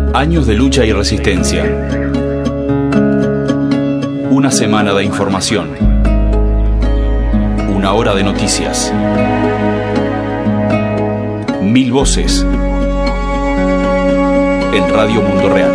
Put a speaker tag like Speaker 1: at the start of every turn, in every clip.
Speaker 1: Años de lucha y resistencia. Una semana de información. Una hora de noticias. 1000 voces. En Radio Mundo Real.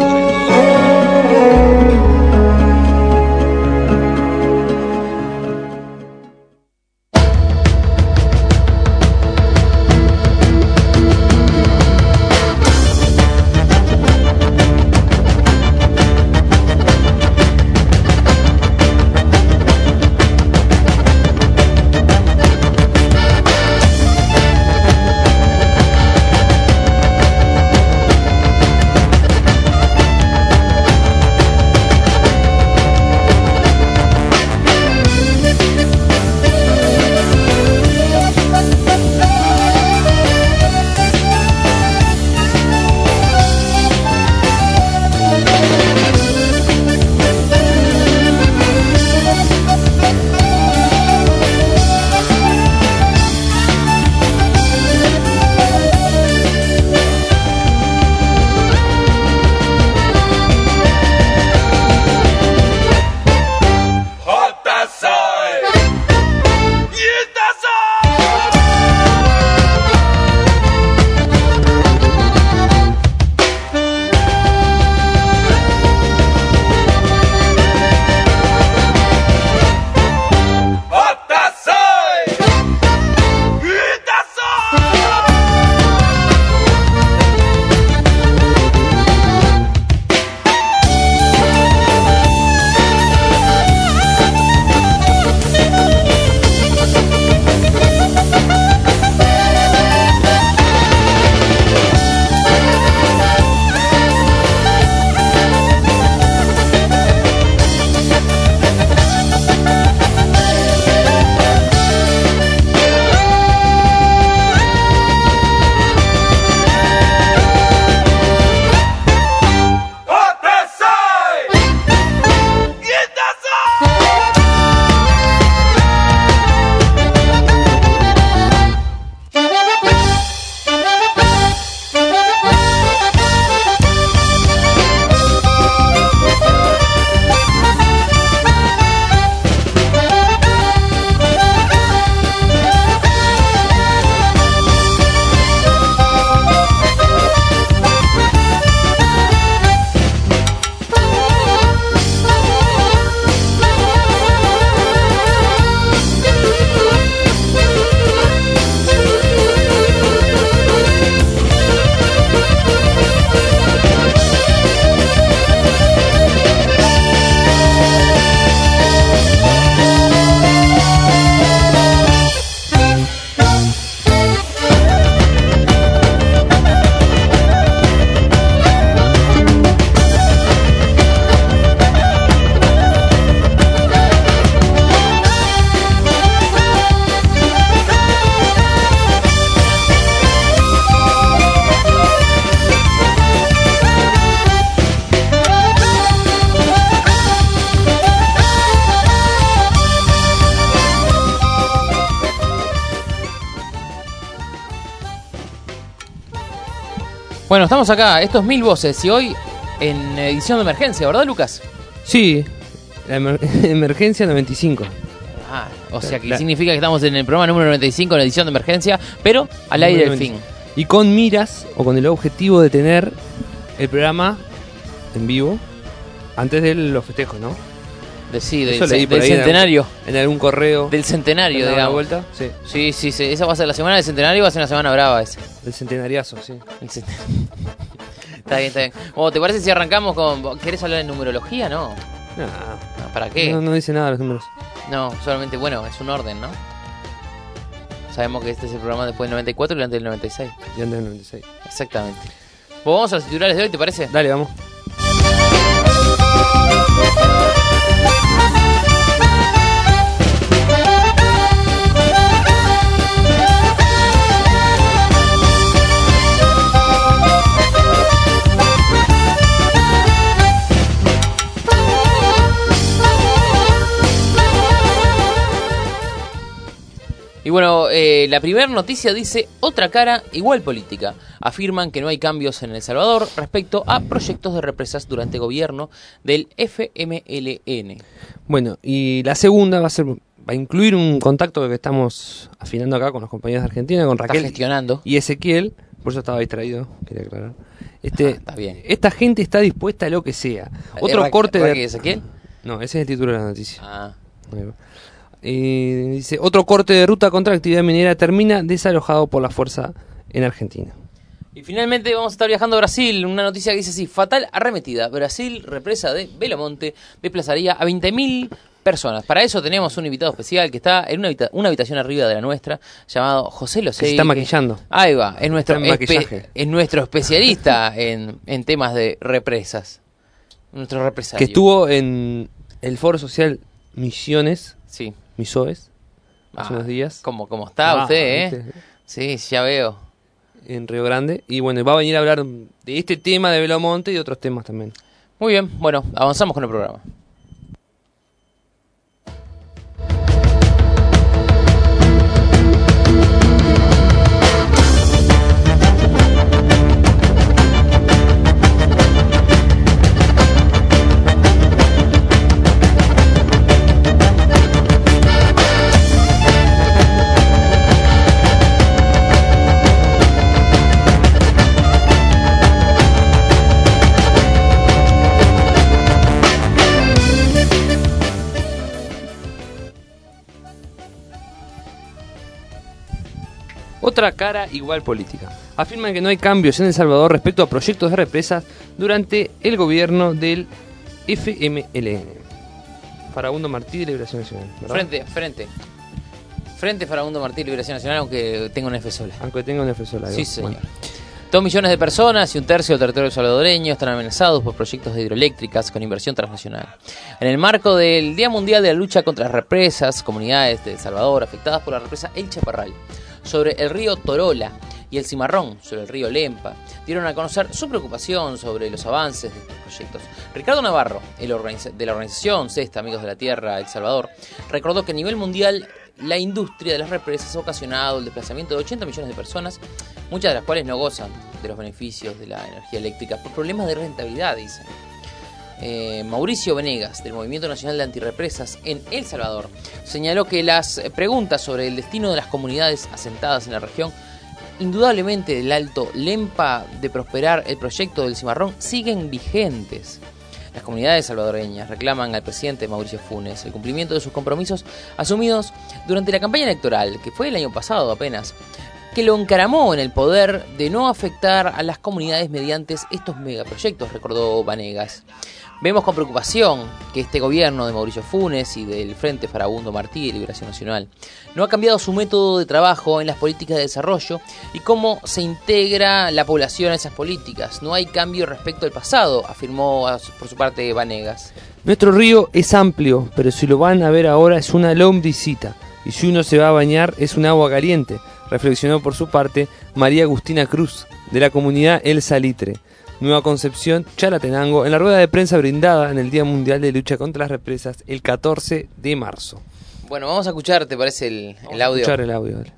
Speaker 2: Bueno, estamos acá, esto es 1000 voces y hoy en edición de emergencia, ¿verdad, Lucas?
Speaker 3: Sí, la emergencia 95.
Speaker 2: Ah, o sea que significa que estamos en el programa número 95 en la edición de emergencia, pero al aire del fin.
Speaker 3: Y con miras o con el objetivo de tener el programa en vivo antes de los festejos, ¿no?
Speaker 2: Del centenario.
Speaker 3: En algún correo.
Speaker 2: Del centenario, digamos.
Speaker 3: Vuelta? Sí.
Speaker 2: Sí. Esa va a ser la semana del centenario, va a ser una semana brava esa.
Speaker 3: El centenariazo, sí.
Speaker 2: Está bien. Bueno, ¿te parece si arrancamos con... ¿Querés hablar de numerología, no?
Speaker 3: No.
Speaker 2: ¿Para qué?
Speaker 3: No dice nada los números.
Speaker 2: No, solamente, bueno, es un orden, ¿no? Sabemos que este es el programa después del 94 y antes del 96.
Speaker 3: Y antes del 96.
Speaker 2: Exactamente. Pues vamos a los titulares de hoy, ¿te parece?
Speaker 3: Dale, vamos.
Speaker 2: bueno, la primera noticia dice: otra cara, igual política. Afirman que no hay cambios en El Salvador respecto a proyectos de represas durante gobierno del FMLN.
Speaker 3: Bueno, y la segunda va a incluir un contacto que estamos afinando acá con los compañeros de Argentina, con
Speaker 2: Está
Speaker 3: Raquel
Speaker 2: gestionando.
Speaker 3: y Ezequiel. Por eso estaba distraído, quería aclarar.
Speaker 2: Está bien.
Speaker 3: Esta gente está dispuesta a lo que sea. Otro corte
Speaker 2: ¿Raquel y
Speaker 3: de...
Speaker 2: Ezequiel?
Speaker 3: No, ese es el título de la noticia.
Speaker 2: Ah.
Speaker 3: Dice, otro corte de ruta contra actividad minera termina desalojado por la fuerza en Argentina.
Speaker 2: Y finalmente vamos a estar viajando a Brasil. Una noticia que dice así: fatal arremetida. Brasil, represa de Belo-Monte, desplazaría a 20.000 personas. Para eso tenemos un invitado especial que está en una habitación arriba de la nuestra, llamado José Losey.
Speaker 3: Se está maquillando.
Speaker 2: Ahí va, es nuestro,
Speaker 3: Está en maquillaje.
Speaker 2: es nuestro especialista en temas de represas. Nuestro represario.
Speaker 3: Que estuvo en el Foro Social Misiones,
Speaker 2: Sí.
Speaker 3: Misoes, hace unos días.
Speaker 2: ¿Cómo está usted,
Speaker 3: ¿viste?
Speaker 2: Sí, ya veo.
Speaker 3: En Río Grande. Y bueno, va a venir a hablar de este tema de Belo-Monte y de otros temas también.
Speaker 2: Muy bien, bueno, avanzamos con el programa.
Speaker 3: Otra cara igual política. Afirman que no hay cambios en El Salvador respecto a proyectos de represas durante el gobierno del FMLN. Farabundo Martí de Liberación Nacional, ¿verdad?
Speaker 2: Frente Farabundo Martí, Liberación Nacional, aunque tenga una F sola.
Speaker 3: Aunque tenga una F sola.
Speaker 2: Sí, señor.
Speaker 3: Bueno.
Speaker 2: 2 millones de personas y 1/3 del territorio salvadoreño están amenazados por proyectos de hidroeléctricas con inversión transnacional. En el marco del Día Mundial de la Lucha contra las Represas, comunidades de El Salvador afectadas por la represa El Chaparral sobre el río Torola y el Cimarrón sobre el río Lempa dieron a conocer su preocupación sobre los avances de estos proyectos. Ricardo Navarro, de la organización CESTA, Amigos de la Tierra El Salvador, recordó que a nivel mundial la industria de las represas ha ocasionado el desplazamiento de 80 millones de personas, muchas de las cuales no gozan de los beneficios de la energía eléctrica por problemas de rentabilidad, dicen. Mauricio Venegas, del Movimiento Nacional de Antirrepresas en El Salvador, señaló que las preguntas sobre el destino de las comunidades asentadas en la región, indudablemente del Alto Lempa, de prosperar el proyecto del Cimarrón, siguen vigentes. Las comunidades salvadoreñas reclaman al presidente Mauricio Funes el cumplimiento de sus compromisos asumidos durante la campaña electoral, que fue el año pasado apenas, que lo encaramó en el poder de no afectar a las comunidades mediante estos megaproyectos, recordó Vanegas. Vemos con preocupación que este gobierno de Mauricio Funes y del Frente Farabundo Martí de Liberación Nacional no ha cambiado su método de trabajo en las políticas de desarrollo y cómo se integra la población a esas políticas. No hay cambio respecto al pasado, afirmó por su parte Vanegas.
Speaker 3: Nuestro río es amplio, pero si lo van a ver ahora es una lombricita. Y si uno se va a bañar es un agua caliente, reflexionó por su parte María Agustina Cruz, de la comunidad El Salitre, Nueva Concepción, Chalatenango, en la rueda de prensa brindada en el Día Mundial de Lucha contra las Represas el 14 de marzo.
Speaker 2: Bueno, vamos a escuchar, ¿te parece el audio?
Speaker 3: Vamos a escuchar el audio, dale.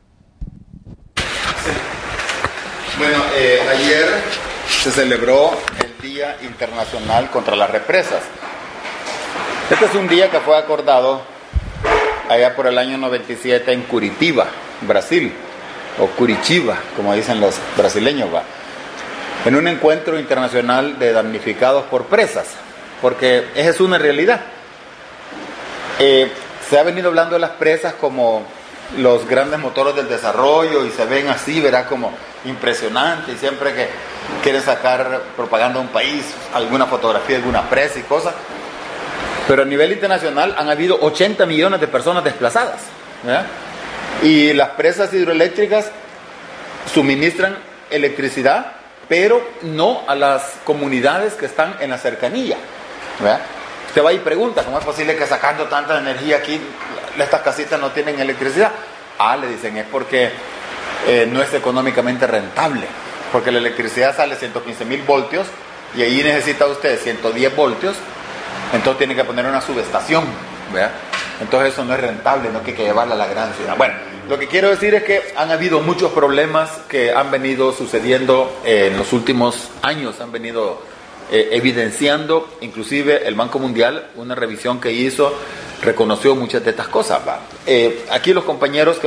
Speaker 4: Bueno, ayer se celebró el Día Internacional contra las Represas. Este es un día que fue acordado allá por el año 97 en Curitiba, Brasil, o Curitiba, como dicen los brasileños, va, en un encuentro internacional de damnificados por presas, porque esa es una realidad. Se ha venido hablando de las presas como los grandes motores del desarrollo y se ven así, verá, como impresionante, y siempre que quieren sacar propaganda de un país, alguna fotografía de alguna presa y cosas. Pero a nivel internacional han habido 80 millones de personas desplazadas, ¿verdad? Y las presas hidroeléctricas suministran electricidad, pero no a las comunidades que están en la cercanía, ¿verdad? Usted va y pregunta, ¿cómo es posible que sacando tanta energía aquí, estas casitas no tienen electricidad? Le dicen, es porque no es económicamente rentable, porque la electricidad sale 115.000 voltios y ahí necesita usted 110 voltios, entonces tiene que poner una subestación, ¿verdad? Entonces eso no es rentable, no hay que llevarla a la gran ciudad. Bueno, Lo que quiero decir es que han habido muchos problemas que han venido sucediendo en los últimos años, han venido evidenciando, inclusive el Banco Mundial, una revisión que hizo, reconoció muchas de estas cosas. Aquí los compañeros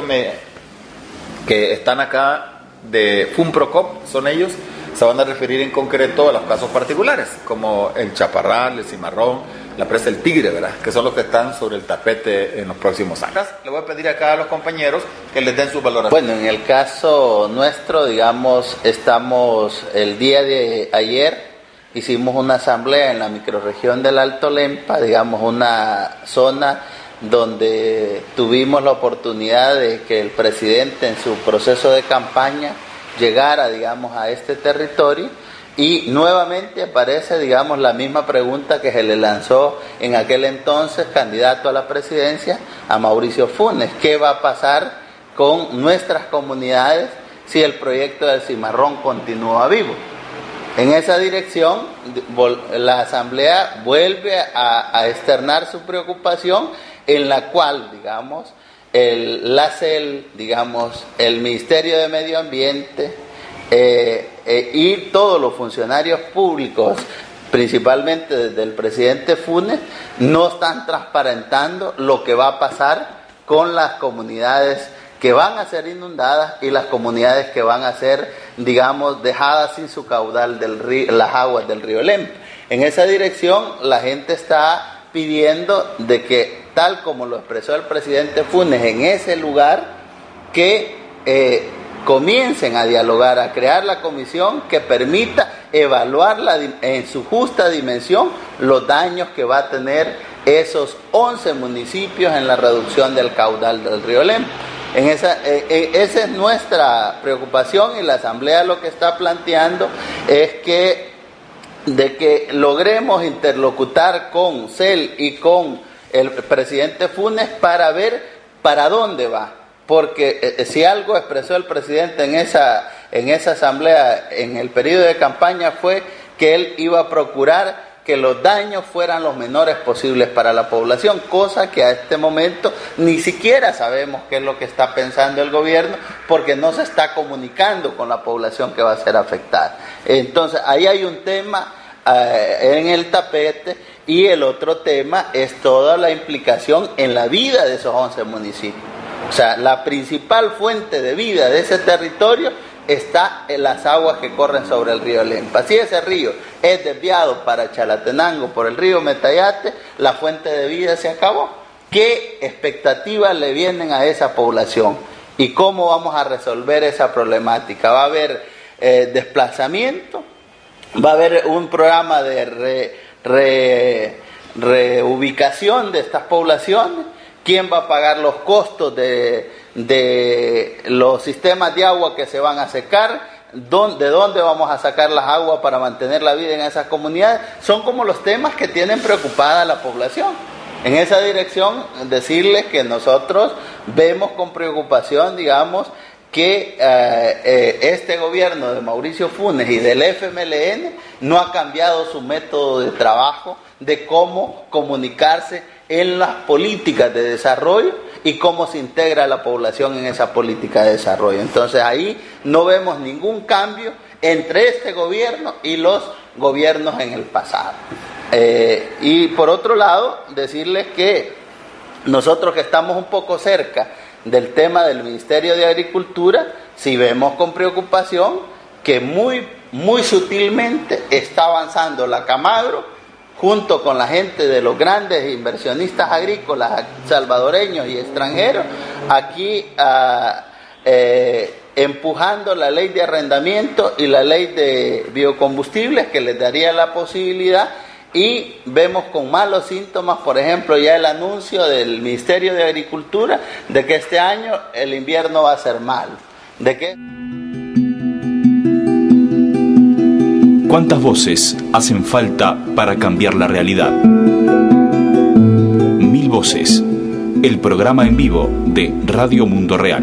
Speaker 4: que están acá de FUNPROCOP, son ellos, se van a referir en concreto a los casos particulares, como el Chaparral, el Cimarrón, la presa del Tigre, ¿verdad? Que son los que están sobre el tapete en los próximos años. Le voy a pedir acá a los compañeros que les den su valoración.
Speaker 5: Bueno, en el caso nuestro, digamos, estamos el día de ayer, hicimos una asamblea en la microrregión del Alto Lempa, digamos, una zona donde tuvimos la oportunidad de que el presidente en su proceso de campaña llegara, digamos, a este territorio. Y nuevamente aparece, digamos, la misma pregunta que se le lanzó en aquel entonces candidato a la presidencia a Mauricio Funes. ¿Qué va a pasar con nuestras comunidades si el proyecto del Cimarrón continúa vivo? En esa dirección, la Asamblea vuelve a externar su preocupación, en la cual, digamos, la CEL, digamos, el Ministerio de Medio Ambiente, y todos los funcionarios públicos, principalmente desde el presidente Funes, no están transparentando lo que va a pasar con las comunidades que van a ser inundadas y las comunidades que van a ser, digamos, dejadas sin su caudal del río, las aguas del río Lempa. En esa dirección, la gente está pidiendo de que, tal como lo expresó el presidente Funes en ese lugar, que comiencen a dialogar, a crear la comisión que permita evaluar en su justa dimensión los daños que va a tener esos 11 municipios en la reducción del caudal del río Lempa. Esa es nuestra preocupación, y la Asamblea lo que está planteando es que logremos interlocutar con CEL y con el presidente Funes para ver para dónde va. Porque si algo expresó el presidente en esa asamblea en el periodo de campaña fue que él iba a procurar que los daños fueran los menores posibles para la población, cosa que a este momento ni siquiera sabemos qué es lo que está pensando el gobierno, porque no se está comunicando con la población que va a ser afectada. Entonces ahí hay un tema en el tapete, y el otro tema es toda la implicación en la vida de esos 11 municipios. O sea, la principal fuente de vida de ese territorio está en las aguas que corren sobre el río Lempa. Si ese río es desviado para Chalatenango por el río Metayate, la fuente de vida se acabó. ¿Qué expectativas le vienen a esa población? ¿Y cómo vamos a resolver esa problemática? ¿Va a haber desplazamiento? ¿Va a haber un programa de reubicación de estas poblaciones? ¿Quién va a pagar los costos de los sistemas de agua que se van a secar? ¿De dónde vamos a sacar las aguas para mantener la vida en esas comunidades? Son como los temas que tienen preocupada a la población. En esa dirección, decirles que nosotros vemos con preocupación, digamos, que este gobierno de Mauricio Funes y del FMLN no ha cambiado su método de trabajo, de cómo comunicarse en las políticas de desarrollo y cómo se integra la población en esa política de desarrollo. Entonces ahí no vemos ningún cambio entre este gobierno y los gobiernos en el pasado. Y por otro lado, decirles que nosotros que estamos un poco cerca del tema del Ministerio de Agricultura, sí vemos con preocupación que muy sutilmente está avanzando la Camagro, junto con la gente de los grandes inversionistas agrícolas salvadoreños y extranjeros, aquí empujando la ley de arrendamiento y la ley de biocombustibles, que les daría la posibilidad. Y vemos con malos síntomas, por ejemplo, ya el anuncio del Ministerio de Agricultura de que este año el invierno va a ser malo. ¿De qué?
Speaker 1: ¿Cuántas voces hacen falta para cambiar la realidad? 1000 voces, el programa en vivo de Radio Mundo Real.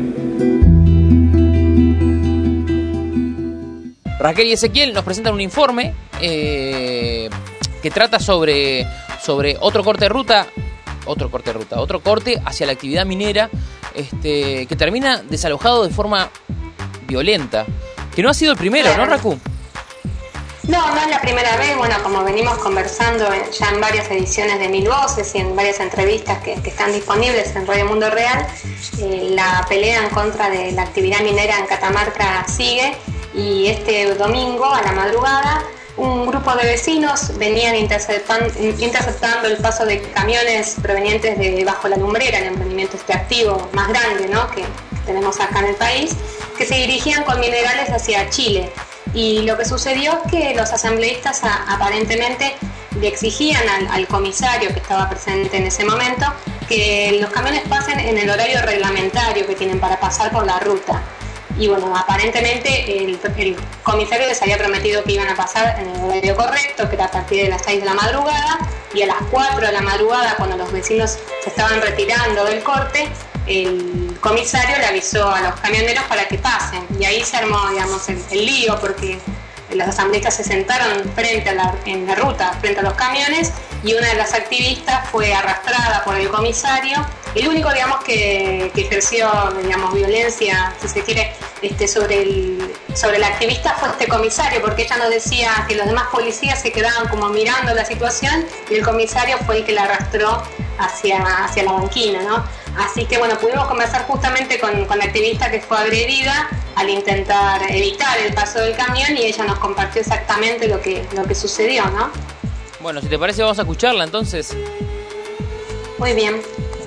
Speaker 2: Raquel y Ezequiel nos presentan un informe que trata sobre otro corte hacia la actividad minera que termina desalojado de forma violenta. Que no ha sido el primero, ¿no, Raku?
Speaker 6: No, no es la primera vez. Bueno, como venimos conversando ya en varias ediciones de Mil Voces y en varias entrevistas que están disponibles en Radio Mundo Real, la pelea en contra de la actividad minera en Catamarca sigue, y este domingo a la madrugada un grupo de vecinos venían interceptando el paso de camiones provenientes de Bajo la Lumbrera, el emprendimiento extractivo más grande, ¿no?, que tenemos acá en el país, que se dirigían con minerales hacia Chile. Y lo que sucedió es que los asambleístas aparentemente le exigían al comisario que estaba presente en ese momento que los camiones pasen en el horario reglamentario que tienen para pasar por la ruta. Y bueno, aparentemente el comisario les había prometido que iban a pasar en el horario correcto, que era a partir de las 6 de la madrugada, y a las 4 de la madrugada, cuando los vecinos se estaban retirando del corte, el comisario le avisó a los camioneros para que pasen. Y ahí se armó, digamos, el lío, porque los asambleístas se sentaron en la ruta, frente a los camiones, y una de las activistas fue arrastrada por el comisario. El único, digamos, que ejerció, digamos, violencia, si se quiere, sobre el activista fue este comisario, porque ella nos decía que los demás policías se quedaban como mirando la situación, y el comisario fue el que la arrastró hacia la banquina, ¿no? Así que bueno, pudimos conversar justamente con la activista que fue agredida al intentar evitar el paso del camión, y ella nos compartió exactamente lo que sucedió, ¿no?
Speaker 2: Bueno, si te parece vamos a escucharla entonces.
Speaker 6: Muy bien.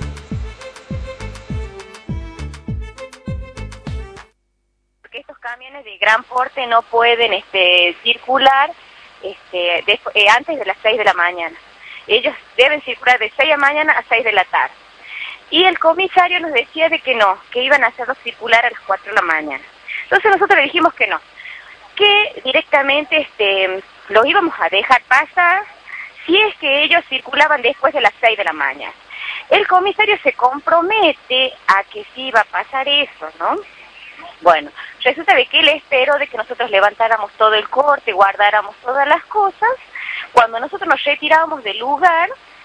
Speaker 7: Porque estos camiones de gran porte no pueden circular antes de las 6 de la mañana. Ellos deben circular de 6 de la mañana a 6 de la tarde. Y el comisario nos decía de que no, que iban a hacerlos circular a las 4 de la mañana. Entonces nosotros le dijimos que no, que directamente los íbamos a dejar pasar si es que ellos circulaban después de las 6 de la mañana. El comisario se compromete a que sí iba a pasar eso, ¿no? Bueno, resulta de que él esperó de que nosotros levantáramos todo el corte, guardáramos todas las cosas. Cuando nosotros nos retirábamos del lugar,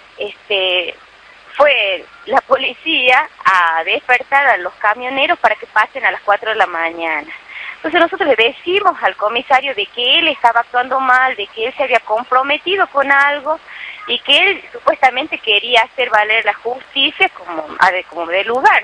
Speaker 7: fue la policía a despertar a los camioneros para que pasen a las 4 de la mañana. Entonces nosotros le decimos al comisario de que él estaba actuando mal, de que él se había comprometido con algo y que él supuestamente quería hacer valer la justicia como del lugar.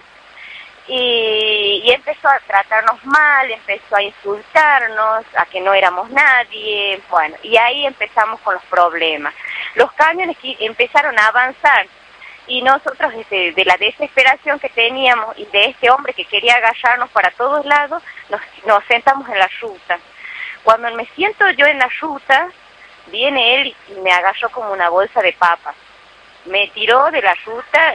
Speaker 7: Y empezó a tratarnos mal, empezó a insultarnos, a que no éramos nadie, bueno, y ahí empezamos con los problemas. Los camiones que empezaron a avanzar, y nosotros de la desesperación que teníamos y de este hombre que quería agarrarnos para todos lados, nos sentamos en la ruta. Cuando me siento yo en la ruta, viene él y me agarró como una bolsa de papas. Me tiró de la ruta,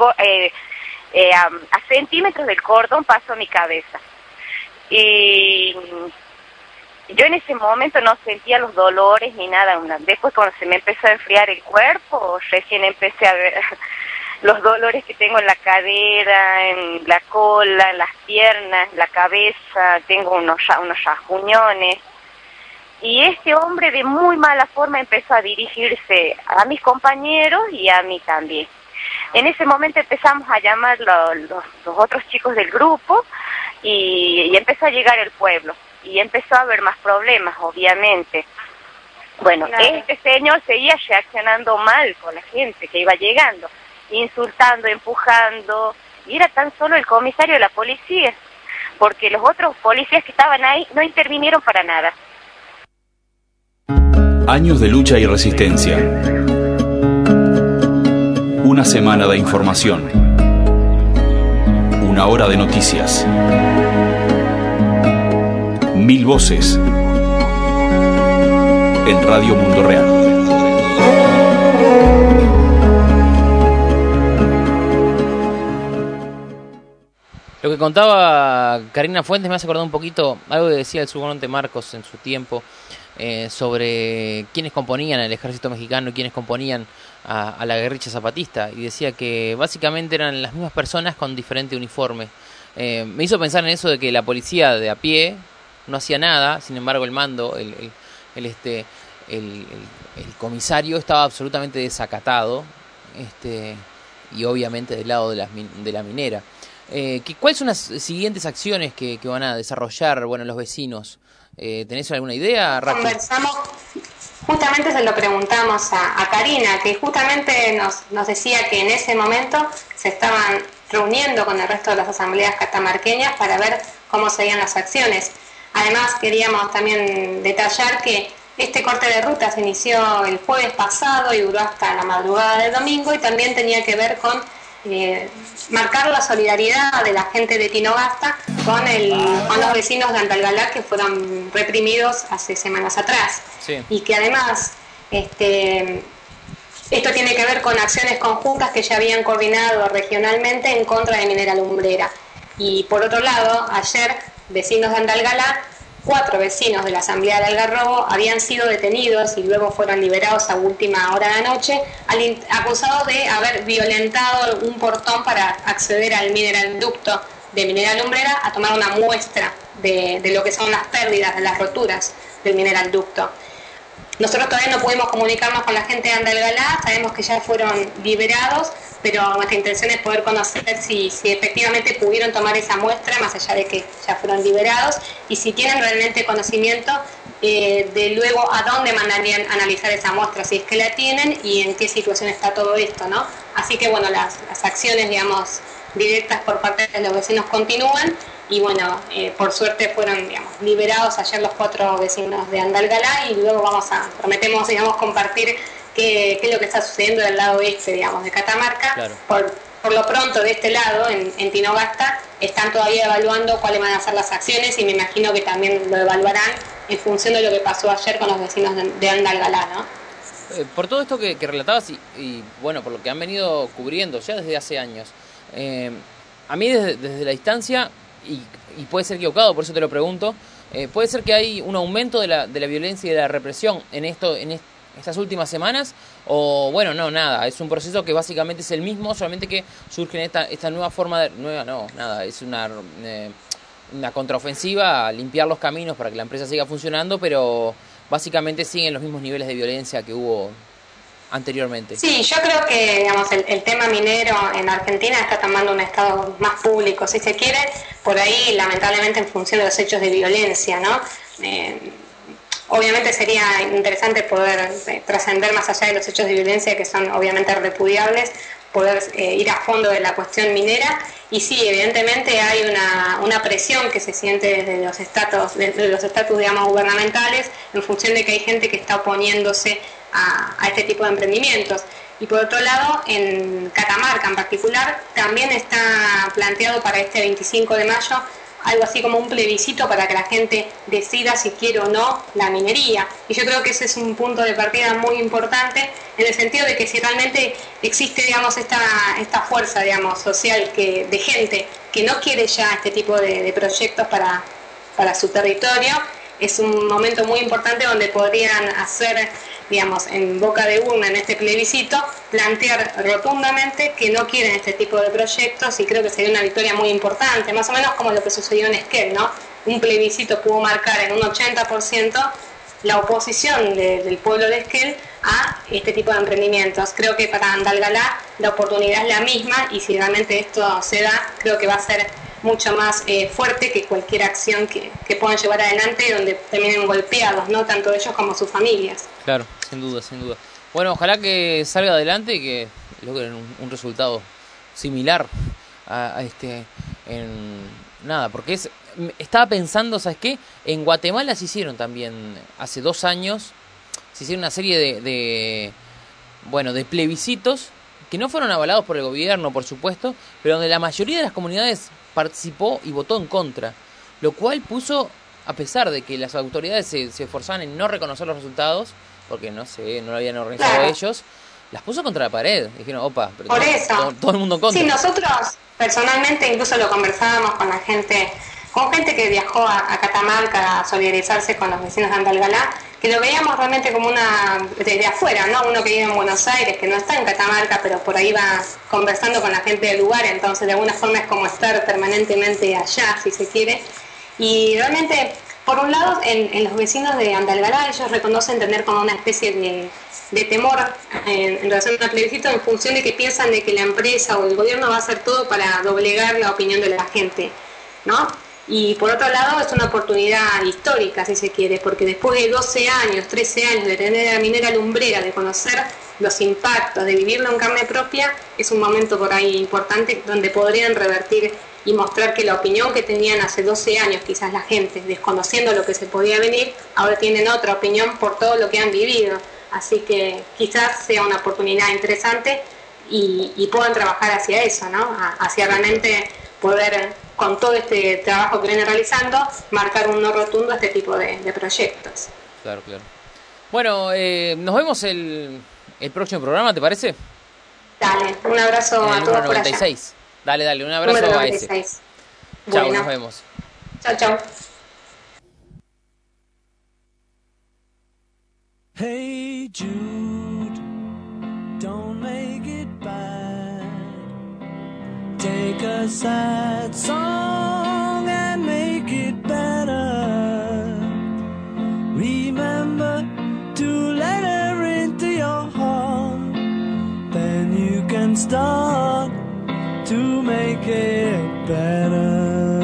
Speaker 7: a centímetros del cordón pasó mi cabeza. Y yo en ese momento no sentía los dolores ni nada. Después cuando se me empezó a enfriar el cuerpo, recién empecé a ver los dolores que tengo en la cadera, en la cola, en las piernas, en la cabeza, tengo unos rasguñones. Y este hombre de muy mala forma empezó a dirigirse a mis compañeros y a mí también. En ese momento empezamos a llamar los otros chicos del grupo y empezó a llegar el pueblo. Y empezó a haber más problemas, obviamente. Bueno, claro. Este señor seguía reaccionando mal con la gente que iba llegando, insultando, empujando, y era tan solo el comisario de la policía, porque los otros policías que estaban ahí no intervinieron para nada.
Speaker 1: Años de lucha y resistencia. Una semana de información. Una hora de noticias. 1000 voces en Radio Mundo Real.
Speaker 2: Lo que contaba Karina Fuentes me hace acordar un poquito algo que decía el subcomandante Marcos en su tiempo sobre quiénes componían el ejército mexicano y quiénes componían a la guerrilla zapatista, y decía que básicamente eran las mismas personas con diferente uniforme. Me hizo pensar en eso de que la policía de a pie no hacía nada, sin embargo el mando, el comisario estaba absolutamente desacatado, y obviamente del lado de la minera. ¿Cuáles son las siguientes acciones que van a desarrollar los vecinos? ¿Tenés alguna idea, Raquel?
Speaker 6: Conversamos, justamente se lo preguntamos a Karina, que justamente nos decía que en ese momento se estaban reuniendo con el resto de las asambleas catamarqueñas para ver cómo seguían las acciones. Además, queríamos también detallar que este corte de ruta se inició el jueves pasado y duró hasta la madrugada del domingo, y también tenía que ver con marcar la solidaridad de la gente de Tinogasta con los vecinos de Andalgalá, que fueron reprimidos hace semanas atrás.
Speaker 2: Sí.
Speaker 6: Y que además esto tiene que ver con acciones conjuntas que ya habían coordinado regionalmente en contra de Minera Lumbrera. Y por otro lado, ayer vecinos de Andalgalá, 4 vecinos de la Asamblea de Algarrobo habían sido detenidos y luego fueron liberados a última hora de la noche, acusados de haber violentado un portón para acceder al mineralducto de Minera Lumbrera a tomar una muestra de lo que son las pérdidas, de las roturas del mineralducto. Nosotros todavía no pudimos comunicarnos con la gente de Andalgalá, sabemos que ya fueron liberados, pero nuestra intención es poder conocer si efectivamente pudieron tomar esa muestra, más allá de que ya fueron liberados, y si tienen realmente conocimiento de luego a dónde mandarían analizar esa muestra, si es que la tienen y en qué situación está todo esto, ¿no? Así que las acciones, digamos, directas por parte de los vecinos continúan. Y por suerte fueron, liberados ayer los 4 vecinos de Andalgalá, y luego prometemos, compartir qué es lo que está sucediendo del lado oeste, de Catamarca.
Speaker 2: Claro.
Speaker 6: Por lo pronto, de este lado, en Tinogasta, están todavía evaluando cuáles van a ser las acciones, y me imagino que también lo evaluarán en función de lo que pasó ayer con los vecinos de Andalgalá, ¿no?
Speaker 2: Por todo esto que relatabas y por lo que han venido cubriendo ya desde hace años, a mí desde la distancia, y puede ser equivocado, por eso te lo pregunto, puede ser que hay un aumento de la violencia y de la represión en estas últimas semanas, o no, nada, es un proceso que básicamente es el mismo, solamente que surge en esta nueva forma es una contraofensiva a limpiar los caminos para que la empresa siga funcionando, pero básicamente siguen los mismos niveles de violencia que hubo anteriormente.
Speaker 6: Sí, yo creo que el tema minero en Argentina está tomando un estado más público, si se quiere, por ahí lamentablemente en función de los hechos de violencia, ¿no? Obviamente sería interesante poder trascender más allá de los hechos de violencia, que son obviamente repudiables, poder ir a fondo de la cuestión minera. Y sí, evidentemente hay una presión que se siente desde los estatus gubernamentales, en función de que hay gente que está oponiéndose a este tipo de emprendimientos. Y por otro lado, en Catamarca en particular, también está planteado para este 25 de mayo algo así como un plebiscito para que la gente decida si quiere o no la minería. Y yo creo que ese es un punto de partida muy importante, en el sentido de que si realmente existe, esta fuerza, social de gente que no quiere ya este tipo de proyectos para su territorio, es un momento muy importante donde podrían hacer, en boca de urna, en este plebiscito, plantear rotundamente que no quieren este tipo de proyectos, y creo que sería una victoria muy importante, más o menos como lo que sucedió en Esquel, ¿no? Un plebiscito pudo marcar en un 80% la oposición del pueblo de Esquel a este tipo de emprendimientos. Creo que para Andalgalá la oportunidad es la misma, y si realmente esto se da, creo que va a ser mucho más fuerte que cualquier acción que puedan llevar adelante, donde terminen golpeados, ¿no? Tanto ellos como sus familias.
Speaker 2: Claro, sin duda, sin duda. Bueno, ojalá que salga adelante y que logren un resultado similar a este. Porque estaba pensando, ¿sabes qué? En Guatemala se hicieron también, hace 2 años, se hicieron una serie de plebiscitos que no fueron avalados por el gobierno, por supuesto, pero donde la mayoría de las comunidades participó y votó en contra, lo cual puso, a pesar de que las autoridades se esforzaban en no reconocer los resultados, porque no lo habían organizado ellos, las puso contra la pared. Dijeron, opa, pero
Speaker 6: por eso.
Speaker 2: Todo el mundo en contra.
Speaker 6: Sí, nosotros personalmente incluso lo conversábamos con gente que viajó a Catamarca a solidarizarse con los vecinos de Andalgalá, que lo veíamos realmente como desde afuera, ¿no? Uno que vive en Buenos Aires, que no está en Catamarca, pero por ahí va conversando con la gente del lugar, entonces de alguna forma es como estar permanentemente allá, si se quiere. Y realmente Por un lado, en los vecinos de Andalgalá, ellos reconocen tener como una especie de temor en relación al plebiscito, en función de que piensan de que la empresa o el gobierno va a hacer todo para doblegar la opinión de la gente, ¿no? Y por otro lado, es una oportunidad histórica, si se quiere, porque después de 12 años, 13 años de tener a la minera lumbrera, de conocer los impactos, de vivirlo en carne propia, es un momento por ahí importante donde podrían revertir y mostrar que la opinión que tenían hace 12 años, quizás la gente, desconociendo lo que se podía venir, ahora tienen otra opinión por todo lo que han vivido. Así que quizás sea una oportunidad interesante y puedan trabajar hacia eso, ¿no? Hacia realmente poder, con todo este trabajo que vienen realizando, marcar un no rotundo a este tipo de proyectos.
Speaker 2: Claro, claro. Bueno, nos vemos el próximo programa, ¿te parece?
Speaker 6: Dale, un abrazo a todos por allá.
Speaker 2: 96. Dale, un abrazo
Speaker 6: Número
Speaker 2: a
Speaker 6: 96.
Speaker 2: ese. Chao,
Speaker 6: Bueno.
Speaker 2: nos vemos.
Speaker 6: Chao.
Speaker 8: Hey Jude, don't make it bad. Take a sad song and make it better. Remember to let her into your heart. Then you can start to make it better.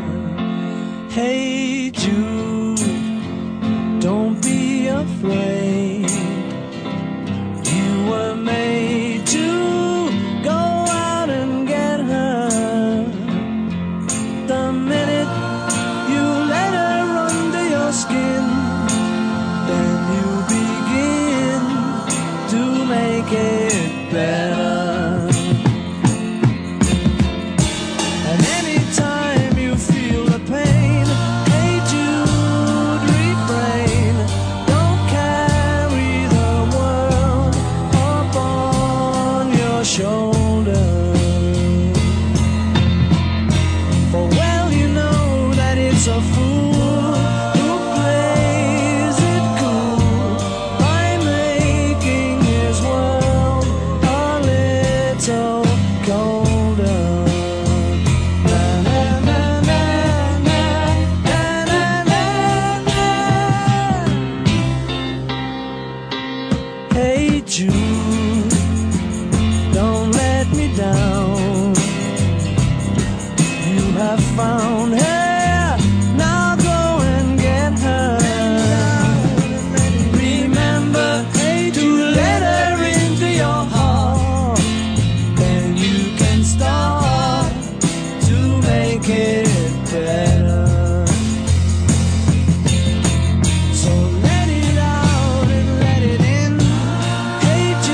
Speaker 8: Hey Jude, don't be afraid. You were made to go out and get her. The minute you let her under your skin, then you begin to make it better. And anytime you feel the pain, hey Jude, refrain. Don't carry the world upon your shoulder. For well you know that it's a fool who plays it cool by making his world a little colder. Hey Jude, don't let me down. You have found her, now go and get her. Remember, hey, to let her into your heart. Then you can start to make it better. So let it out and let it in. Hey,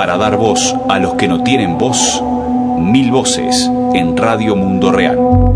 Speaker 1: Para dar voz a los que no tienen voz, 1000 voces en Radio Mundo Real.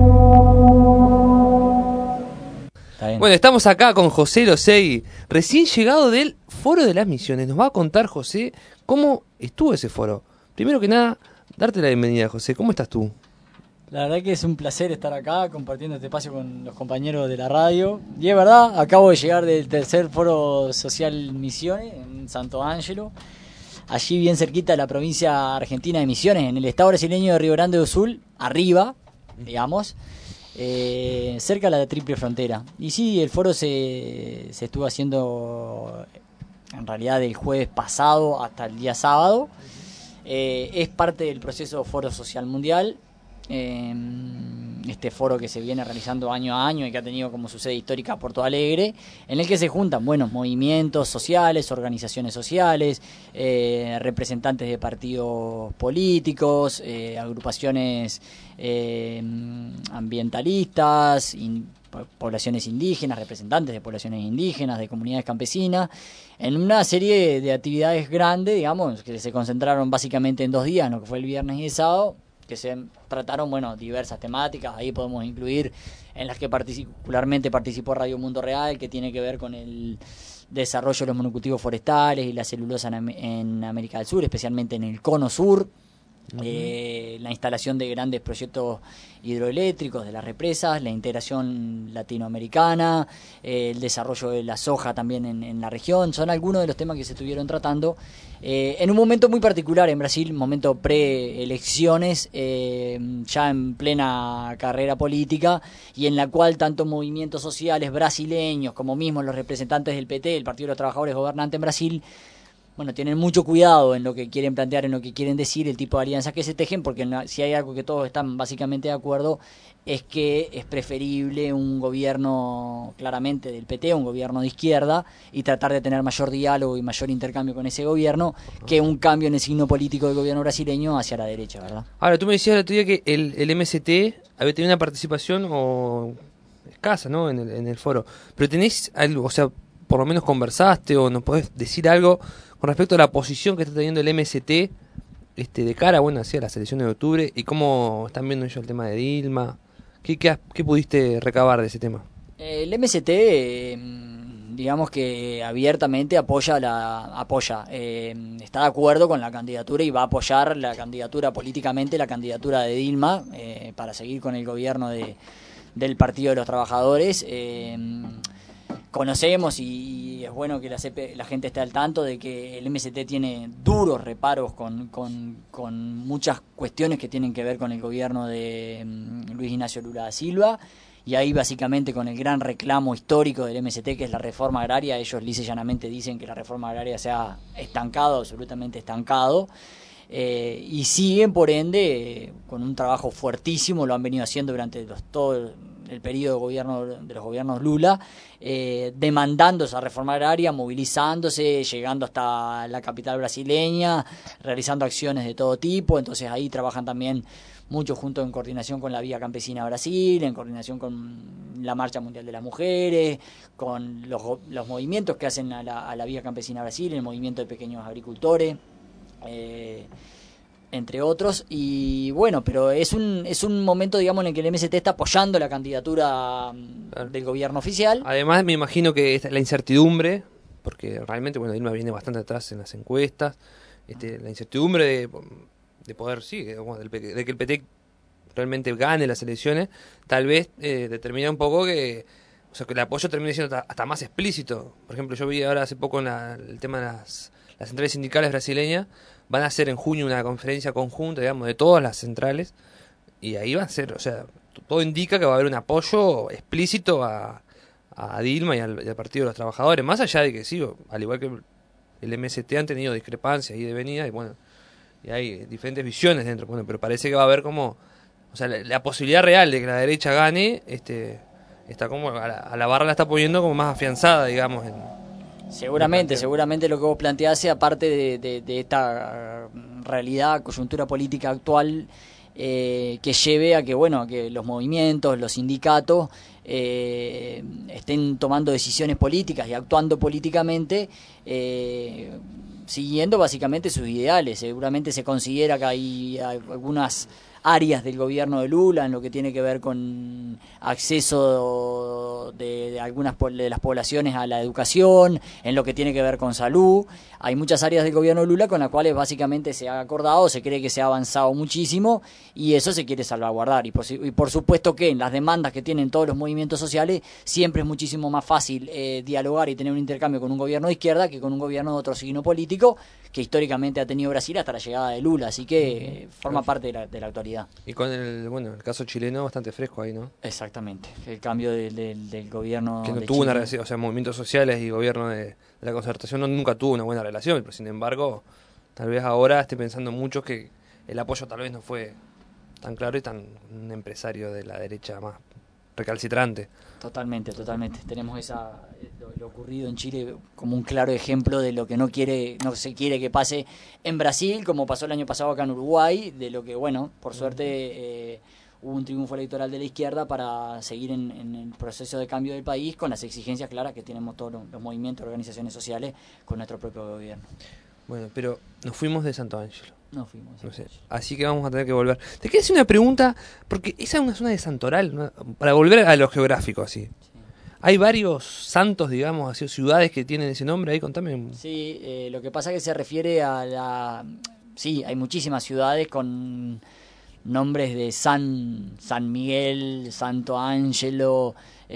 Speaker 3: Bueno, estamos acá con José Losegui, recién llegado del Foro de las Misiones. Nos va a contar, José, cómo estuvo ese foro. Primero que nada, darte la bienvenida, José. ¿Cómo estás tú?
Speaker 9: La verdad que es un placer estar acá compartiendo este espacio con los compañeros de la radio. Y es verdad, acabo de llegar del tercer Foro Social Misiones en Santo Ángelo, allí bien cerquita de la provincia argentina de Misiones, en el estado brasileño de Río Grande do Sul, arriba, digamos, cerca de la triple frontera. Y sí, el foro se estuvo haciendo en realidad del jueves pasado hasta el día sábado. Es parte del proceso Foro Social Mundial, este foro que se viene realizando año a año y que ha tenido como su sede histórica Porto Alegre, en el que se juntan movimientos sociales, organizaciones sociales, representantes de partidos políticos, agrupaciones ambientalistas, poblaciones indígenas, representantes de poblaciones indígenas, de comunidades campesinas, en una serie de actividades grandes, digamos, que se concentraron básicamente en 2 días, lo que fue el viernes y el sábado, que se trataron, diversas temáticas. Ahí podemos incluir en las que particularmente participó Radio Mundo Real, que tiene que ver con el desarrollo de los monocultivos forestales y la celulosa en América del Sur, especialmente en el Cono Sur. La instalación de grandes proyectos hidroeléctricos de las represas, la integración latinoamericana, el desarrollo de la soja también en la región, son algunos de los temas que se estuvieron tratando en un momento muy particular en Brasil, momento pre-elecciones, ya en plena carrera política, y en la cual tanto movimientos sociales brasileños como mismos los representantes del PT, el Partido de los Trabajadores gobernante en Brasil, tienen mucho cuidado en lo que quieren plantear, en lo que quieren decir, el tipo de alianzas que se tejen, porque si hay algo que todos están básicamente de acuerdo, es que es preferible un gobierno claramente del PT, un gobierno de izquierda, y tratar de tener mayor diálogo y mayor intercambio con ese gobierno, que un cambio en el signo político del gobierno brasileño hacia la derecha, ¿verdad? Ahora, tú me decías el otro día que el MST había tenido una participación escasa, ¿no?, en el foro, pero ¿tenés algo, o sea, por lo menos conversaste o nos podés decir algo con respecto a la posición que está teniendo el MST de cara, hacia las elecciones de octubre, y cómo están viendo ellos el tema de Dilma? ¿Qué pudiste recabar de ese tema? El MST, digamos que abiertamente apoya, está de acuerdo con la candidatura y va a apoyar la candidatura políticamente, la candidatura de Dilma, para seguir con el gobierno del Partido de los Trabajadores. Conocemos, y es bueno que la gente esté al tanto de que el MST tiene duros reparos con muchas cuestiones que tienen que ver con el gobierno de Luis Ignacio Lula da Silva, y ahí básicamente con el gran reclamo histórico del MST, que es la reforma agraria. Ellos lisa y llanamente dicen que la reforma agraria se ha estancado, absolutamente estancado, y siguen por ende con un trabajo fuertísimo, lo han venido haciendo durante todo el periodo de gobierno de los gobiernos Lula, demandando esa reforma agraria, movilizándose, llegando hasta la capital brasileña, realizando acciones de todo tipo. Entonces ahí trabajan también mucho junto en coordinación con la Vía Campesina Brasil, en coordinación con la Marcha Mundial de las Mujeres, con los movimientos que hacen a la Vía Campesina Brasil, el movimiento de pequeños agricultores, entre otros. Y pero es un momento, digamos, en el que el MST está apoyando la candidatura del gobierno oficial. Además, me imagino que la incertidumbre, porque realmente, Dilma viene bastante atrás en las encuestas, la incertidumbre de poder, de que el PT realmente gane las elecciones, tal vez determina un poco que el apoyo termine siendo hasta más explícito. Por ejemplo, yo vi ahora hace poco el tema de las centrales sindicales brasileñas. Van a hacer en junio una conferencia conjunta, digamos, de todas las centrales, y ahí va a ser, todo indica que va a haber un apoyo explícito a Dilma y al Partido de los Trabajadores, más allá de que sí, al igual que el MST han tenido discrepancias y devenidas, y hay diferentes visiones dentro, pero parece que va a haber la posibilidad real de que la derecha gane, está como a la barra la está poniendo como más afianzada, digamos, Seguramente lo que vos planteaste, aparte de esta realidad, coyuntura política actual, que lleve a que los movimientos, los sindicatos estén tomando decisiones políticas y actuando políticamente siguiendo básicamente sus ideales. Seguramente se considera que hay algunas áreas del gobierno de Lula en lo que tiene que ver con acceso de algunas de las poblaciones a la educación, en lo que tiene que ver con salud. Hay muchas áreas del gobierno de Lula con las cuales básicamente se ha acordado, se cree que se ha avanzado muchísimo y eso se quiere salvaguardar. Y por supuesto que en las demandas que tienen todos los movimientos sociales siempre es muchísimo más fácil dialogar y tener un intercambio con un gobierno de izquierda que con un gobierno de otro signo político que históricamente ha tenido Brasil hasta la llegada de Lula, así que forma parte de la actualidad.
Speaker 3: Y con el caso chileno bastante fresco ahí, ¿no?
Speaker 9: Exactamente, el cambio del gobierno
Speaker 3: que no
Speaker 9: de
Speaker 3: tuvo una
Speaker 9: Chile.
Speaker 3: relación, o sea, movimientos sociales y gobierno de la concertación nunca tuvo una buena relación, pero sin embargo, tal vez ahora esté pensando mucho que el apoyo tal vez no fue tan claro y tan un empresario de la derecha más recalcitrante.
Speaker 9: Totalmente. Tenemos lo ocurrido en Chile como un claro ejemplo de lo que no se quiere que pase en Brasil, como pasó el año pasado acá en Uruguay, de lo que, bueno, por suerte hubo un triunfo electoral de la izquierda para seguir en el proceso de cambio del país con las exigencias claras que tenemos todos los movimientos, organizaciones sociales con nuestro propio gobierno.
Speaker 3: Bueno, pero nos fuimos de Santo Ángelo.
Speaker 9: No fuimos.
Speaker 3: No sé, así que vamos a tener que volver. Te quería hacer una pregunta, porque esa es una zona de Santoral, ¿no? Para volver a lo geográfico, así. Hay varios santos, digamos, así, ciudades que tienen ese nombre, ahí contame.
Speaker 9: Sí, lo que pasa es que se refiere a Sí, hay muchísimas ciudades con nombres de San Miguel, Santo Ángelo,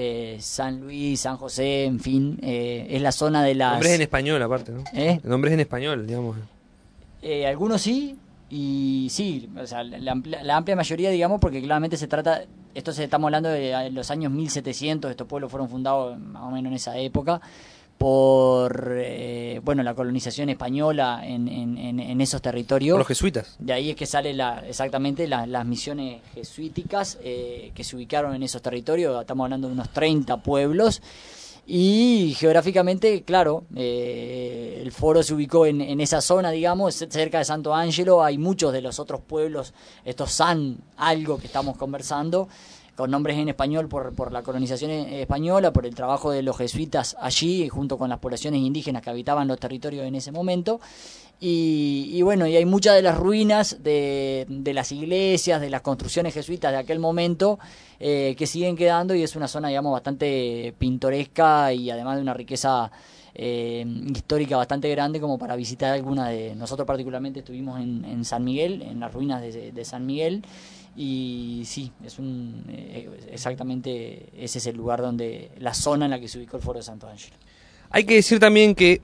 Speaker 9: San Luis, San José, en fin, es la zona de las...
Speaker 3: Nombres en español, aparte, ¿no? Nombres en español, digamos.
Speaker 9: Algunos sí, y sí, o sea, la amplia mayoría, digamos, porque claramente estamos hablando de los años 1700, estos pueblos fueron fundados más o menos en esa época, por la colonización española en esos territorios.
Speaker 3: Por los jesuitas.
Speaker 9: De ahí es que sale exactamente las misiones jesuíticas que se ubicaron en esos territorios, estamos hablando de unos 30 pueblos. Y geográficamente, claro, el foro se ubicó en esa zona, digamos, cerca de Santo Ángelo. Hay muchos de los otros pueblos, estos San algo que estamos conversando, con nombres en español por la colonización española, por el trabajo de los jesuitas allí, junto con las poblaciones indígenas que habitaban los territorios en ese momento. Y bueno, y hay muchas de las ruinas de las iglesias, de las construcciones jesuitas de aquel momento que siguen quedando, y es una zona, digamos, bastante pintoresca y además de una riqueza histórica bastante grande como para visitar alguna de... Nosotros particularmente estuvimos en San Miguel, en las ruinas de San Miguel, y sí, exactamente ese es el lugar la zona en la que se ubicó el Foro de Santo Ángelo.
Speaker 3: Hay que decir también que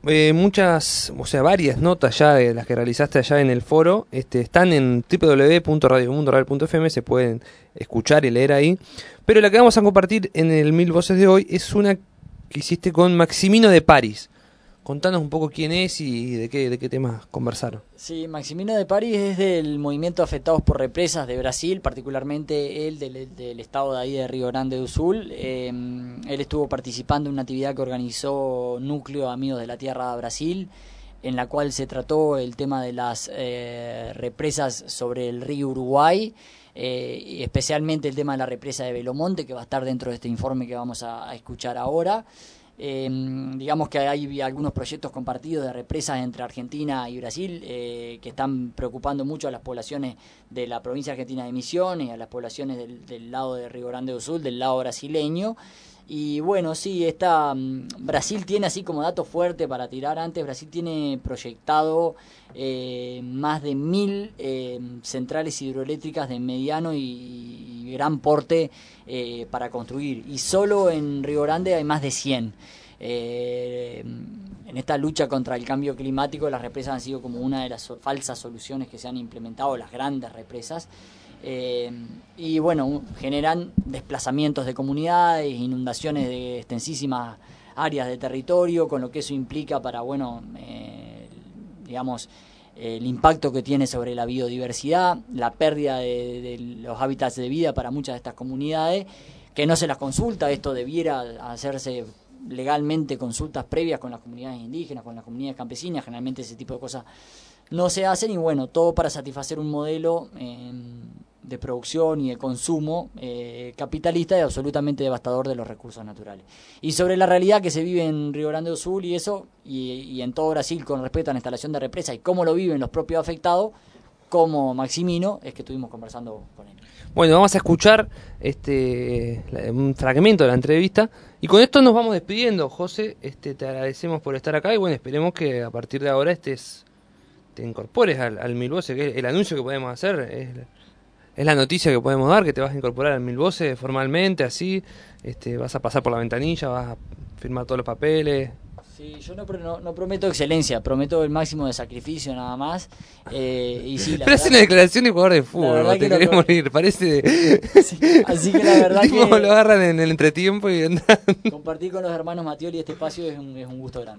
Speaker 3: varias notas ya de las que realizaste allá en el foro están en www.radiomundoreal.fm, se pueden escuchar y leer ahí. Pero la que vamos a compartir en el 1000 Voces de hoy es una que hiciste con Maximino de París. Contanos un poco quién es y de qué temas conversaron.
Speaker 9: Sí, Maximino de París es del movimiento Afectados por Represas de Brasil, particularmente él del estado de ahí de Río Grande do Sul. Él estuvo participando en una actividad que organizó Núcleo Amigos de la Tierra de Brasil, en la cual se trató el tema de las represas sobre el río Uruguay, y especialmente el tema de la represa de Belomonte, que va a estar dentro de este informe que vamos a escuchar ahora. Digamos que hay algunos proyectos compartidos de represas entre Argentina y Brasil que están preocupando mucho a las poblaciones de la provincia argentina de Misiones, a las poblaciones del lado de Río Grande do Sul, del lado brasileño. Y bueno, sí, Brasil tiene, así como dato fuerte para tirar antes, Brasil tiene proyectado más de 1000 centrales hidroeléctricas de mediano y gran porte para construir, y solo en Río Grande hay más de 100. En esta lucha contra el cambio climático, las represas han sido como una de las falsas soluciones que se han implementado, las grandes represas. Y bueno, generan desplazamientos de comunidades, inundaciones de extensísimas áreas de territorio, con lo que eso implica para, el impacto que tiene sobre la biodiversidad, la pérdida de los hábitats de vida para muchas de estas comunidades, que no se las consulta. Esto debiera hacerse legalmente, consultas previas con las comunidades indígenas, con las comunidades campesinas. Generalmente ese tipo de cosas no se hacen, y bueno, todo para satisfacer un modelo de producción y de consumo capitalista y absolutamente devastador de los recursos naturales. Y sobre la realidad que se vive en Río Grande do Sul y eso, y en todo Brasil con respecto a la instalación de represa y cómo lo viven los propios afectados, como Maximino, es que estuvimos conversando con él.
Speaker 3: Bueno, vamos a escuchar un fragmento de la entrevista y con esto nos vamos despidiendo. José, te agradecemos por estar acá y bueno, esperemos que a partir de ahora te incorpores al Mil Voces, que es el anuncio que podemos hacer, es la noticia que podemos dar, que te vas a incorporar al Mil Voces formalmente, así, vas a pasar por la ventanilla, vas a firmar todos los papeles.
Speaker 9: Sí, yo no prometo excelencia, prometo el máximo de sacrificio nada más. Y sí,
Speaker 3: pero hace una declaración de jugador de fútbol, ¿no? Te queremos ir, parece.
Speaker 9: Sí, así que la verdad que
Speaker 3: lo agarran en el entretiempo y andan.
Speaker 9: Compartir con los hermanos Mattioli este espacio es un gusto grande.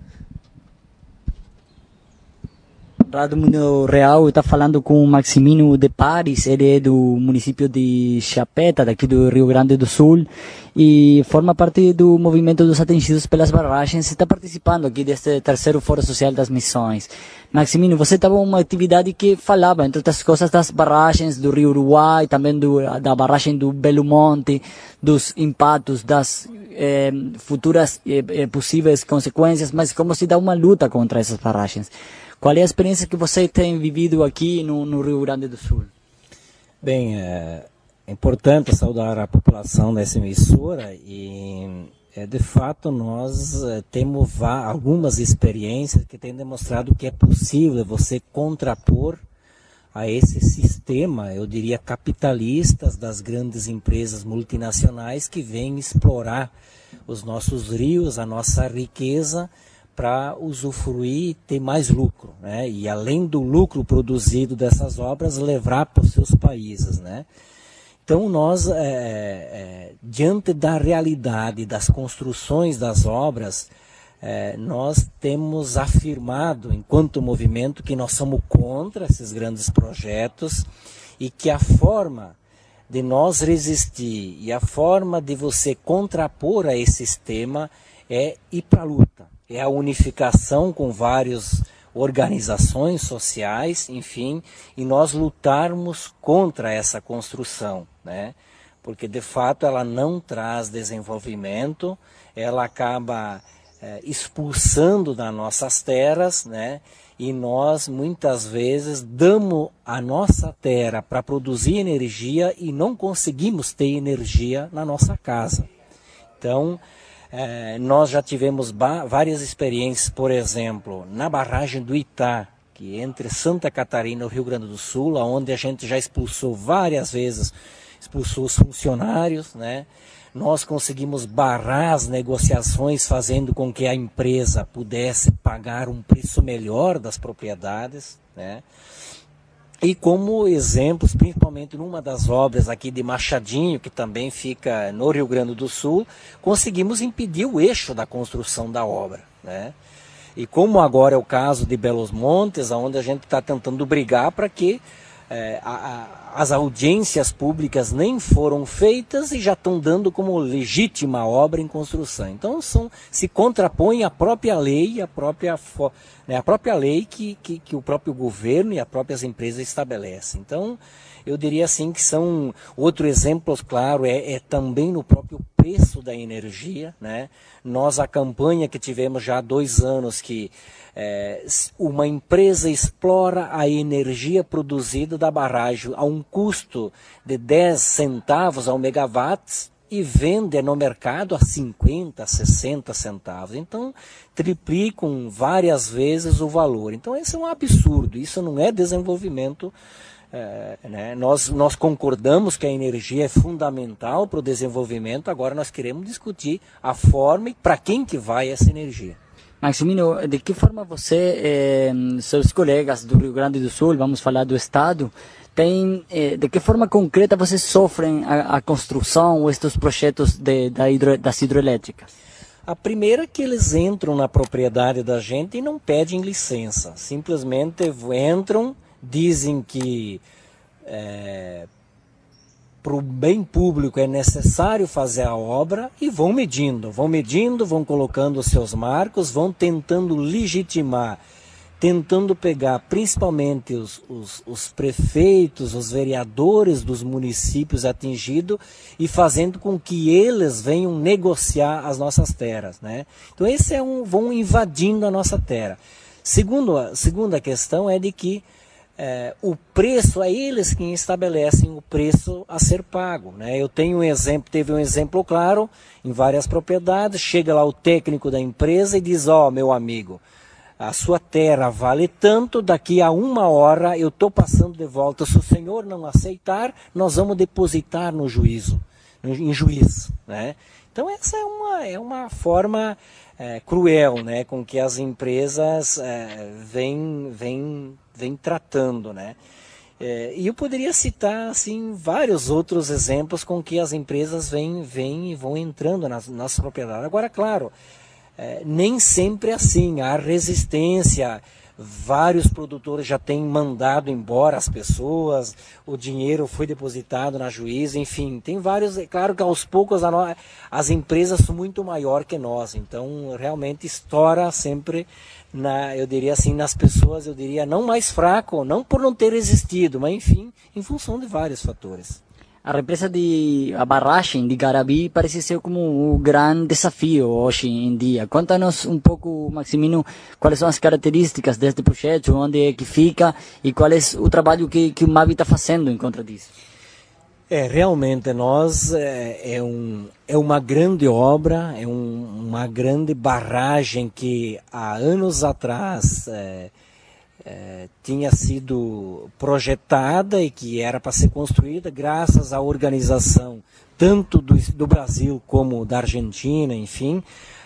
Speaker 9: Rádio Mundo Real está falando com o Maximino de Pares, ele é do município de Chapeta, daqui do Rio Grande do Sul, e forma parte do movimento dos atingidos pelas barragens e está participando aqui deste terceiro Fórum Social das Missões. Maximino, você estava em uma atividade que falava, entre outras coisas, das barragens do Rio Uruguai, também da barragem do Belo Monte, dos impactos, das futuras possíveis consequências, mas como se dá uma luta contra essas barragens. Qual é a experiência que você tem vivido aqui no Rio Grande do Sul?
Speaker 10: Bem, é importante saudar a população dessa emissora e, de fato, nós temos algumas experiências que têm demonstrado que é possível você contrapor a esse sistema, eu diria, capitalistas das grandes empresas multinacionais que vêm explorar os nossos rios, a nossa riqueza, para usufruir e ter mais lucro, né? E além do lucro produzido dessas obras, levar para os seus países, né? Então nós, diante da realidade das construções das obras, nós temos afirmado, enquanto movimento, que nós somos contra esses grandes projetos e que a forma de nós resistir e a forma de você contrapor a esse sistema é ir para a luta. É a unificação com várias organizações sociais, enfim, e nós lutarmos contra essa construção, né? Porque de fato ela não traz desenvolvimento, ela acaba expulsando das nossas terras, né? E nós muitas vezes damos a nossa terra para produzir energia e não conseguimos ter energia na nossa casa. Então, nós já tivemos várias experiências, por exemplo, na barragem do Itá, que é entre Santa Catarina e o Rio Grande do Sul, onde a gente já expulsou várias vezes, expulsou os funcionários, né? Nós conseguimos barrar as negociações, fazendo com que a empresa pudesse pagar um preço melhor das propriedades, né? E como exemplos, principalmente numa das obras aqui de Machadinho, que também fica no Rio Grande do Sul, conseguimos impedir o eixo da construção da obra, né? E como agora é o caso de Belos Montes, onde a gente está tentando brigar para que as audiências públicas nem foram feitas e já estão dando como legítima obra em construção. Então se contrapõe à própria lei, a própria lei que o próprio governo e as próprias empresas estabelecem. Então, eu diria assim que são outro exemplo, claro, é também no próprio preço da energia, né? Nós, a campanha que tivemos já há 2 anos, que uma empresa explora a energia produzida da barragem a um custo de 10 centavos ao megawatt e vende no mercado a 50, 60 centavos. Então, triplicam várias vezes o valor. Então, esse é um absurdo, isso não é desenvolvimento. Né? Nós concordamos que a energia é fundamental para o desenvolvimento, agora nós queremos discutir a forma e para quem que vai essa energia.
Speaker 9: Maximino, de que forma você, seus colegas do Rio Grande do Sul, vamos falar do Estado, de que forma concreta vocês sofrem a construção ou estes projetos das hidroelétricas?
Speaker 10: A primeira é que eles entram na propriedade da gente e não pedem licença, simplesmente entram, dizem que para o bem público é necessário fazer a obra e vão medindo, vão colocando os seus marcos, vão tentando legitimar tentando pegar principalmente os prefeitos, os vereadores dos municípios atingidos e fazendo com que eles venham negociar as nossas terras, né? Então vão invadindo a nossa terra. Segunda questão é de que o preço, é eles quem estabelecem o preço a ser pago, né? Eu tenho teve um exemplo claro em várias propriedades, chega lá o técnico da empresa e diz, meu amigo, a sua terra vale tanto, daqui a 1 hora eu estou passando de volta, se o senhor não aceitar, nós vamos depositar no juízo, em juiz, né? Então essa é uma forma cruel, né, com que as empresas vêm tratando, né? E eu poderia citar assim vários outros exemplos com que as empresas vêm e vão entrando nas nossas propriedades. Agora, claro, nem sempre é assim, há resistência, vários produtores já têm mandado embora as pessoas, o dinheiro foi depositado na juíza, enfim, tem vários, é claro que aos poucos as empresas são muito maiores que nós, então realmente estoura sempre, eu diria assim, nas pessoas, eu diria, não mais fraco, não por não ter resistido, mas enfim, em função de vários fatores.
Speaker 9: A represa a barragem de Garabi parece ser como um grande desafio hoje em dia. Conta-nos um pouco, Maximino, quais são as características deste projeto, onde é que fica e qual é o trabalho que o MAB está fazendo em contra disso.
Speaker 10: Realmente é uma grande obra, uma grande barragem que há anos atrás tinha sido projetada e que era para ser construída graças à organização tanto do Brasil como da Argentina, enfim,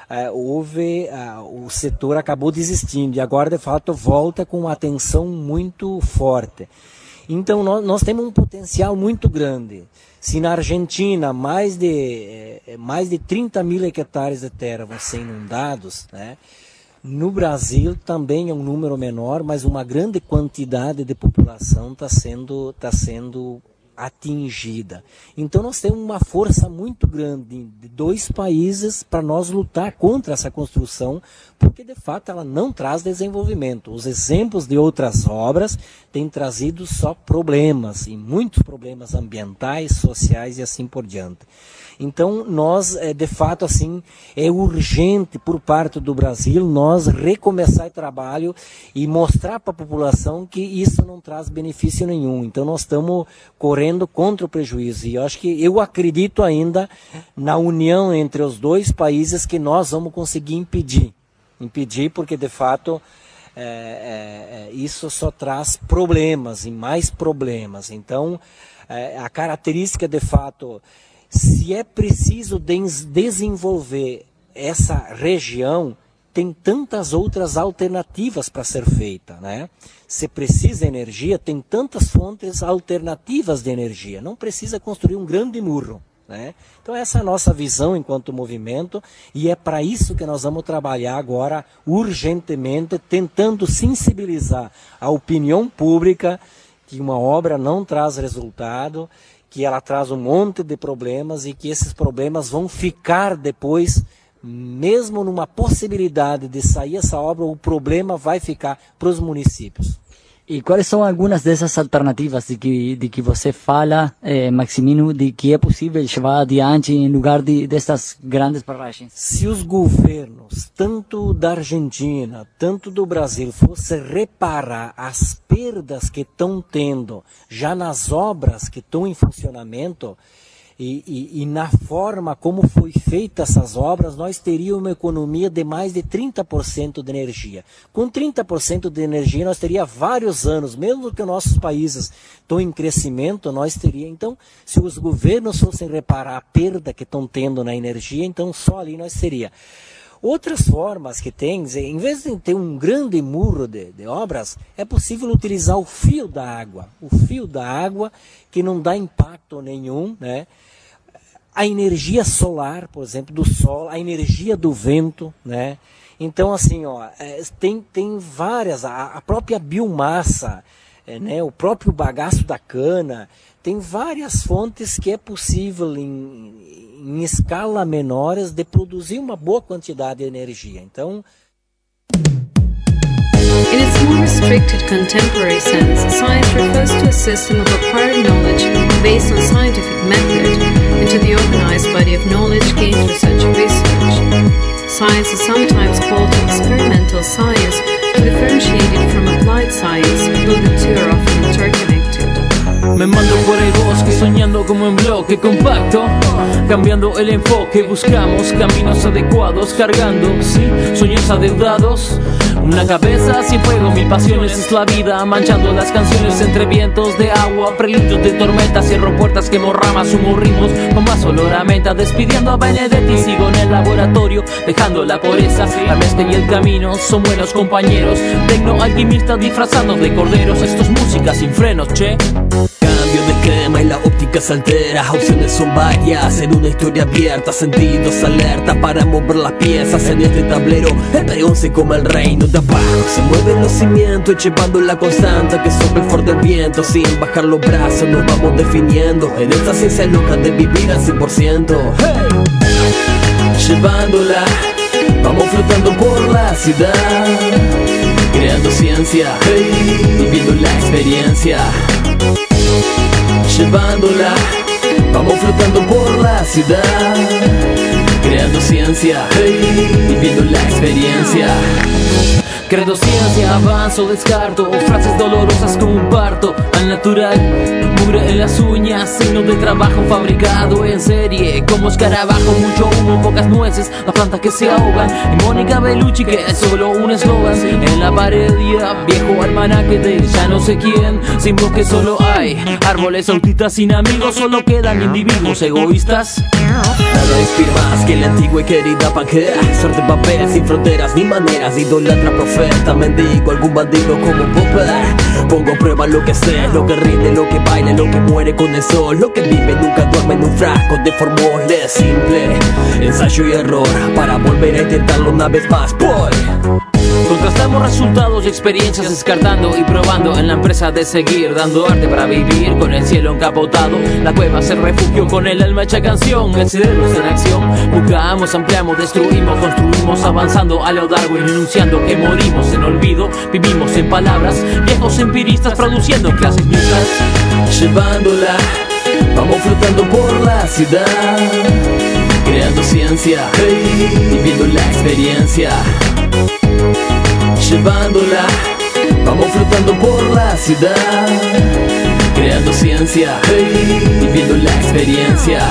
Speaker 10: o setor acabou desistindo e agora de fato volta com uma atenção muito forte. Então nós temos um potencial muito grande. Se na Argentina mais de 30 mil hectares de terra vão ser inundados, né? No Brasil também é um número menor, mas uma grande quantidade de população está sendo atingida. Então nós temos uma força muito grande de 2 países para nós lutar contra essa construção, porque de fato ela não traz desenvolvimento. Os exemplos de outras obras têm trazido só problemas, e muitos problemas ambientais, sociais e assim por diante. Então, nós, de fato, assim, é urgente por parte do Brasil nós recomeçar o trabalho e mostrar para a população que isso não traz benefício nenhum. Então, nós estamos correndo contra o prejuízo. E eu acredito ainda na união entre os 2 países que nós vamos conseguir impedir. Impedir porque, de fato, isso só traz problemas e mais problemas. Então, a característica, de fato, se é preciso desenvolver essa região, tem tantas outras alternativas para ser feita, né? Se precisa de energia, tem tantas fontes alternativas de energia. Não precisa construir um grande muro, né? Então essa é a nossa visão enquanto movimento e é para isso que nós vamos trabalhar agora urgentemente, tentando sensibilizar a opinião pública que uma obra não traz resultado, que ela traz um monte de problemas e que esses problemas vão ficar depois, mesmo numa possibilidade de sair essa obra, o problema vai ficar para os municípios.
Speaker 9: E quais são algumas dessas alternativas de que você fala, Maximino, de que é possível levar adiante em lugar dessas grandes barragens?
Speaker 10: Se os governos, tanto da Argentina, tanto do Brasil, fossem reparar as perdas que estão tendo já nas obras que estão em funcionamento, e na forma como foi feita essas obras, nós teríamos uma economia de mais de 30% de energia. Com 30% de energia, nós teríamos vários anos, mesmo que nossos países estão em crescimento, nós teríamos. Então, se os governos fossem reparar a perda que estão tendo na energia, então só ali nós teríamos. Outras formas que tem, em vez de ter um grande muro de obras, é possível utilizar o fio da água. O fio da água que não dá impacto nenhum, né? A energia solar, por exemplo, do sol, a energia do vento, né? Então, assim, tem várias, a própria biomassa, né? O próprio bagaço da cana, tem várias fontes que é possível em escala menores de produzir uma boa quantidade de energia. Então,
Speaker 11: It is restricted contemporary sense, science refers to a system of acquired knowledge based on scientific method into the organized body of knowledge gained through such research. Science is sometimes called experimental science to differentiate it from applied science, though the two are often interconnected.
Speaker 12: Me mando por el bosque, soñando como en bloque compacto, cambiando el enfoque, buscamos caminos adecuados, cargando, sí, sueños adeudados. Una cabeza sin fuego, mil pasiones es la vida, manchando las canciones entre vientos de agua, preludios de tormentas, cierro puertas, quemo ramas, sumo ritmos, con más olor a menta, despidiendo a Benedetti, sigo en el laboratorio, dejando la pureza, la mezcla y el camino, son buenos compañeros, tecno alquimistas disfrazados de corderos, esto es música sin frenos, che.
Speaker 13: Cambio de esquema y la óptica se altera. Opciones son varias en una historia abierta. Sentidos alerta para mover las piezas en este tablero. El peón se come el reino de abajo. Se mueven los cimientos llevando la constante que sopla el fuerte viento. Sin bajar los brazos nos vamos definiendo en esta ciencia loca de vivir al 100%. Hey. Llevándola, vamos flotando por la ciudad, creando ciencia, hey, viviendo la experiencia. Llevándola, vamos flotando por la ciudad, creando ciencia, hey, viviendo la experiencia.
Speaker 12: Creando ciencia, avanzo, descarto frases dolorosas como un parto al natural, mugre en las uñas, signo de trabajo fabricado en serie, como escarabajo, mucho humo, pocas nueces, las plantas que se ahogan, y Mónica Bellucci que es solo un eslogan, en la pared ya, viejo almanaque de ya no sé quién, sin bosque solo hay árboles autistas, sin amigos solo quedan individuos egoístas.
Speaker 13: Nada inspira más que la antigua y querida Pangea. Suerte papel sin fronteras ni maneras, idolatra profeta, mendigo, algún bandido como Popper. Pongo a prueba lo que sé, lo que rinde, lo que baila, lo que muere con el sol, lo que vive nunca duerme en un frasco de formule simple. Ensayo y error para volver a intentarlo una vez más, boy.
Speaker 12: Contrastamos resultados y experiencias, descartando y probando en la empresa de seguir, dando arte para vivir con el cielo encapotado. La cueva es el refugio con el alma hecha canción, el cerebro está en acción. Buscamos, ampliamos, destruimos, construimos, avanzando a lo Darwin, enunciando que morimos en olvido, vivimos en palabras, viejos empiristas produciendo clases mixtas.
Speaker 13: Llevándola, vamos flotando por la ciudad, creando ciencia, hey, viviendo la experiencia. Llevándola, vamos flotando por la ciudad, creando ciencia, hey, viviendo la experiencia.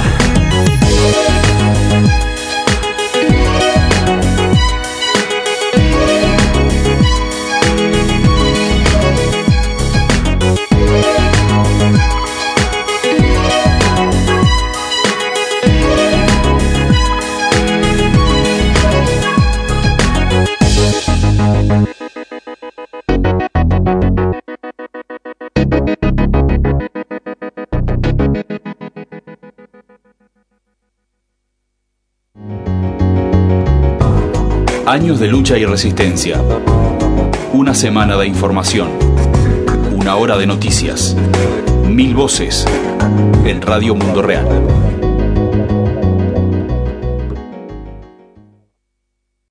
Speaker 1: Años de lucha y resistencia. Una semana de información. Una hora de noticias. 1000 voces en Radio Mundo Real.